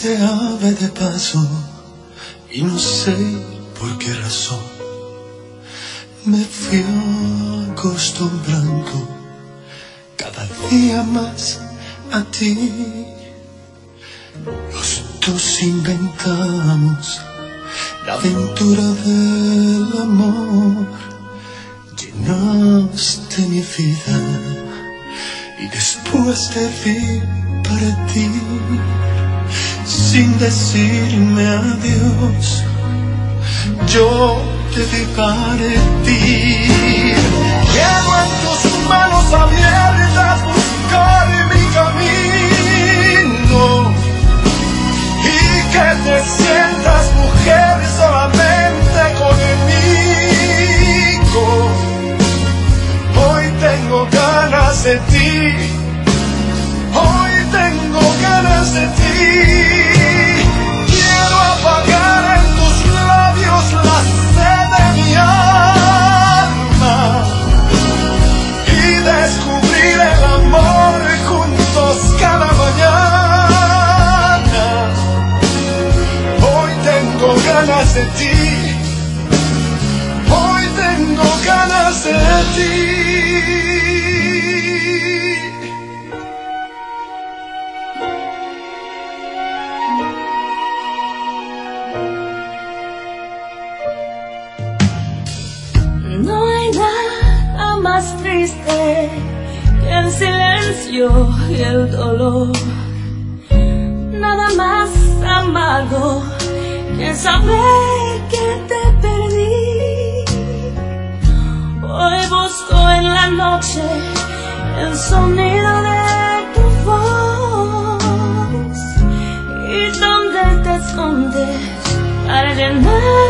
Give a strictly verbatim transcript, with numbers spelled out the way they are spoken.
triste ave de paso y no sé por qué razón me fui acostumbrando cada día más a ti. Los dos inventamos la aventura del amor, llenaste mi vida y después te vi para ti, sin decirme adiós, yo te vi partir. Quiero en tus manos abiertas buscar mi camino y que te sientas mujer solamente conmigo. Hoy tengo ganas de ti, hoy tengo ganas de ti. Quiero apagar en tus labios la sed de mi alma y descubrir el amor juntos cada mañana. Hoy tengo ganas de ti, hoy tengo ganas de ti. No hay nada más triste que el silencio y el dolor, nada más amargo que saber que te perdí. Hoy busco en la noche el sonido de tu voz y donde te escondes para llenar